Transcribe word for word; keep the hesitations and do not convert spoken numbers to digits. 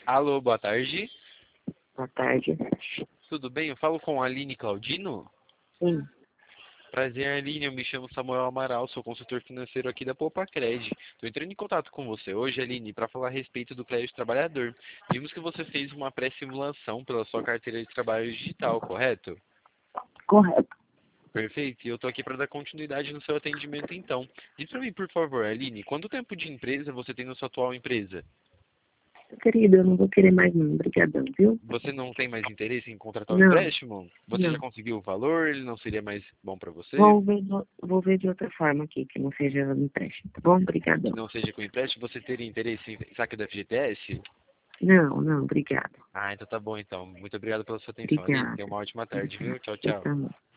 Alô, boa tarde. Boa tarde. Tudo bem? Eu falo com a Aline Claudino. Sim. Prazer, Aline. Eu me chamo Samuel Amaral, sou consultor financeiro aqui da Poupacred. Estou entrando em contato com você hoje, Aline, para falar a respeito do crédito trabalhador. Vimos que você fez uma pré-simulação pela sua carteira de trabalho digital, correto? Correto. Perfeito. E eu estou aqui para dar continuidade no seu atendimento, então. Diz para mim, por favor, Aline, quanto tempo de empresa você tem na sua atual empresa? Querido, eu não vou querer mais não. Obrigadão, viu? Você não tem mais interesse em contratar o Não, empréstimo? Você já não. conseguiu o valor? Ele não seria mais bom para você? Vou ver, vou, vou ver de outra forma aqui, que não seja no empréstimo, tá bom? Que Obrigadão. não seja com empréstimo, você teria interesse em saque da F G T S? Não, não, obrigada. Ah, então tá bom então. Muito obrigado pela sua atenção, Aline. Obrigada. Tenha uma ótima tarde, Obrigada. viu? Tchau, Eu tchau. também.